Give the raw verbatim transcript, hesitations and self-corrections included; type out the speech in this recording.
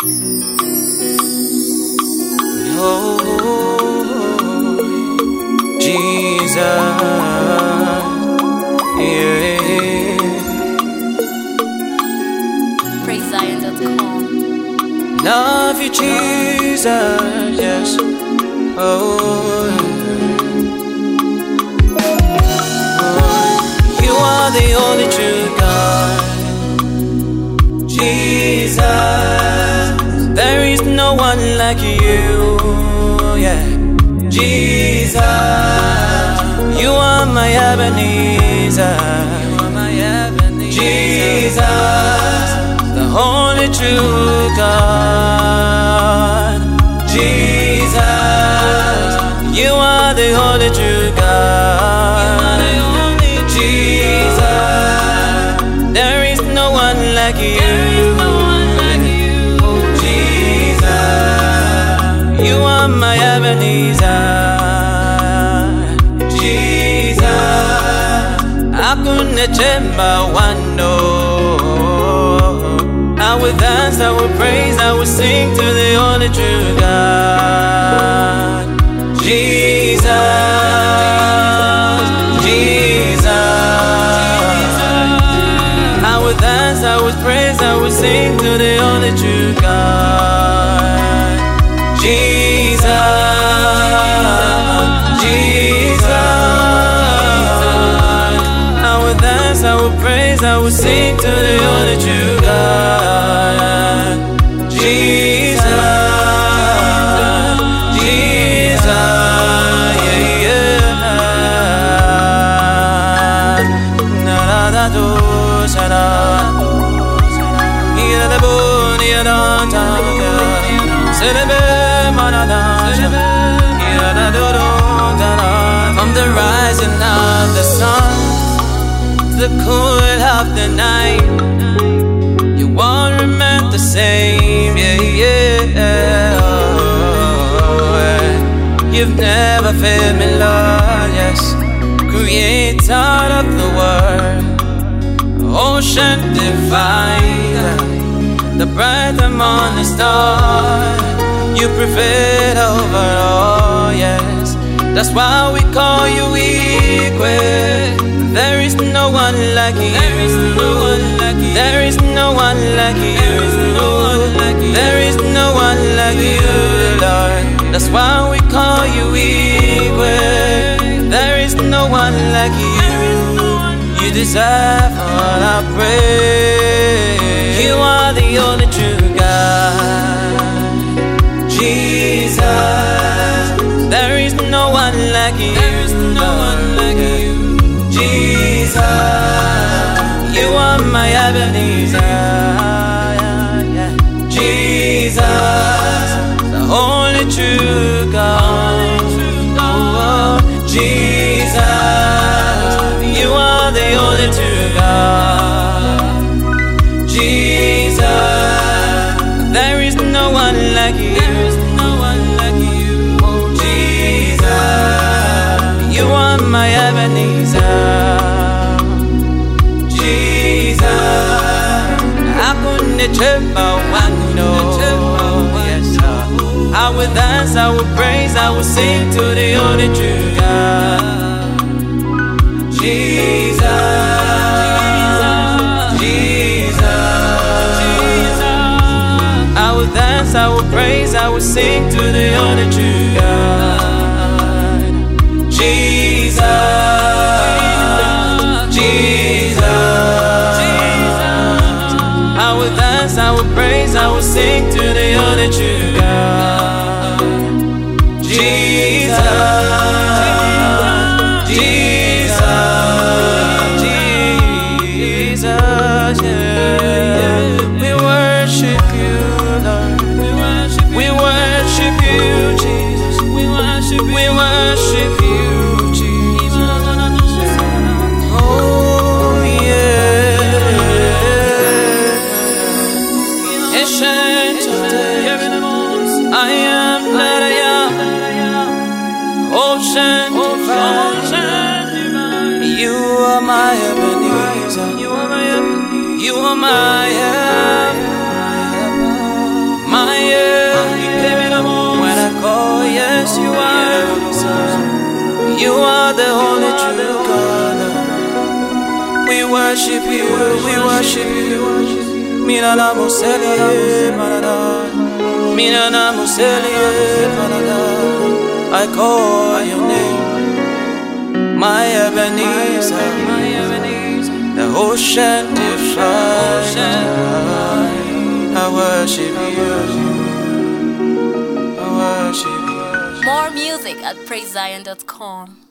Oh, Jesus, yeah. praise zion dot com. Love you, Jesus, yes. Oh, oh, you are the only true God, Jesus. There is no one like you, yeah. Jesus, you are my Ebenezer. You are my Ebenezer. Jesus, the only true God. Jesus, you are the only true God. Jesus, there is no one like you. You are my Ebenezer, Jesus. I couldn't change my one no. I will dance, I will praise, I will sing to the only true God. Jesus, Jesus. I will dance, I will praise, I will sing to the only true God. Jesus, Jesus, I will dance, I will praise, I will sing to the only true God. Jesus, Jesus, yeah, yeah. Na na na do sa na, ira da bo ni da ta ga, se le be. From the rising of the sun to the cool of the night, you won't remain the same, yeah, yeah. Oh, yeah. You've never failed me, Lord, yes. Creator of the world, ocean divine, the bright and morning star. You prevail over all, yes. That's why we call you equal. There is no one like you. There is no one like you. There is no one like you. There is no one like you, Lord. That's why we call you equal. There is no one like you. You deserve all our praise. You are the only true God. Jesus, there is no one like you. There is no one like you. Jesus, you are my Ebenezer. Jesus, the only true God. Oh, Jesus, you are the only true God. Jesus, there is no one like you. My Ebenezer, Jesus, I couldn't change my one no. Yes, sir. I will dance, I will praise, I will sing to the only true God. Jesus, Jesus, I will dance, I will praise, I will sing to the only true God. Jesus, Jesus, I will dance, I will praise, I will sing to the only true God. Jesus, Jesus, Jesus, yeah. We worship you, Lord. We worship you, Jesus. We worship you. We worship you. I am that I am, ocean divine. You are my Ebenezer. You are my Ebenezer. You are my help, my yes, you are. You are the only true God. We worship you, we worship you. Minana Museli, Manada. Minana Museli, Manada. I call your name, my Ebenezer, the ocean defied. I worship you, I worship you. More music at praise zion dot com.